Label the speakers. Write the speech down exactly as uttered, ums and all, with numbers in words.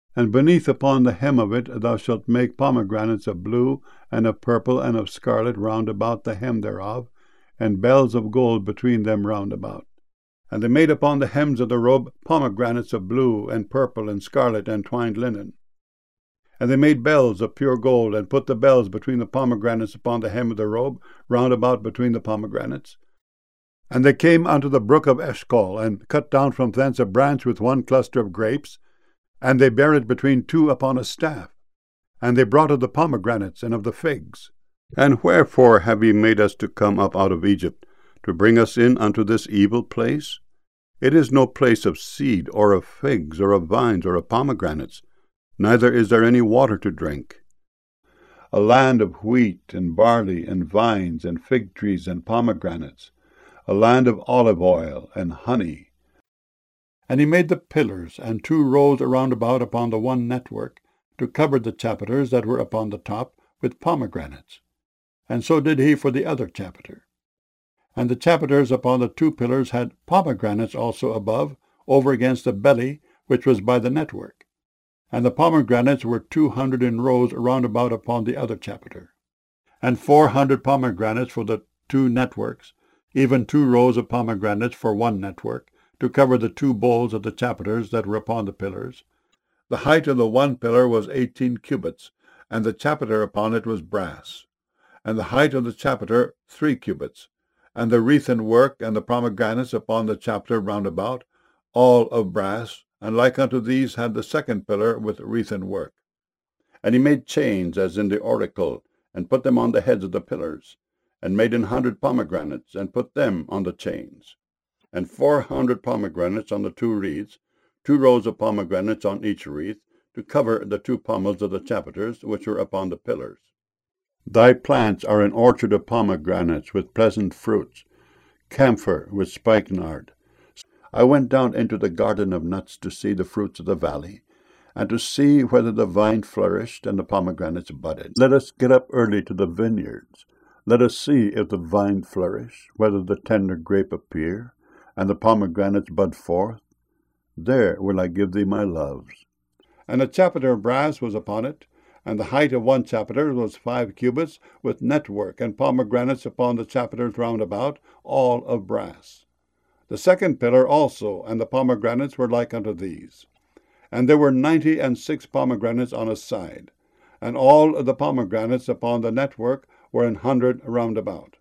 Speaker 1: And beneath upon the hem of it thou shalt make pomegranates of blue, and of purple, and of scarlet round about the hem thereof, and bells of gold between them round about. And they made upon the hems of the robe pomegranates of blue, and purple, and scarlet, and twined linen. And they made bells of pure gold, and put the bells between the pomegranates upon the hem of the robe, round about between the pomegranates. And they came unto the brook of Eshcol, and cut down from thence a branch with one cluster of grapes, and they bare it between two upon a staff. And they brought of the pomegranates and of the figs. And wherefore have ye made us to come up out of Egypt, to bring us in unto this evil place? It is no place of seed, or of figs, or of vines, or of pomegranates, neither is there any water to drink. A land of wheat, and barley, and vines, and fig trees, and pomegranates, a land of olive oil, and honey. And he made the pillars, and two rows around about upon the one network, to cover the chapiters that were upon the top, with pomegranates. And so did he for the other chapiter. And the chapiters upon the two pillars had pomegranates also above, over against the belly, which was by the network. And the pomegranates were two hundred in rows round about upon the other chapiter. And four hundred pomegranates for the two networks, even two rows of pomegranates for one network, to cover the two bowls of the chapiters that were upon the pillars. The height of the one pillar was eighteen cubits, and the chapiter upon it was brass. And the height of the chapiter three cubits, and the wreathen work and the pomegranates upon the chapiter round about, all of brass, and like unto these had the second pillar with wreathen work. And he made chains as in the oracle, and put them on the heads of the pillars, and made an hundred pomegranates, and put them on the chains. And four hundred pomegranates on the two wreaths, two rows of pomegranates on each wreath, to cover the two pommels of the chapiters which were upon the pillars. Thy plants are an orchard of pomegranates with pleasant fruits, camphor with spikenard. I went down into the garden of nuts to see the fruits of the valley, and to see whether the vine flourished and the pomegranates budded. Let us get up early to the vineyards. Let us see if the vine flourish, whether the tender grape appear, and the pomegranates bud forth. There will I give thee my loves. And a chapiter of brass was upon it, and the height of one chapiter was five cubits, with network and pomegranates upon the chapiters round about, all of brass. The second pillar also, and the pomegranates were like unto these. And there were ninety and six pomegranates on a side, and all the pomegranates upon the network were an hundred round about.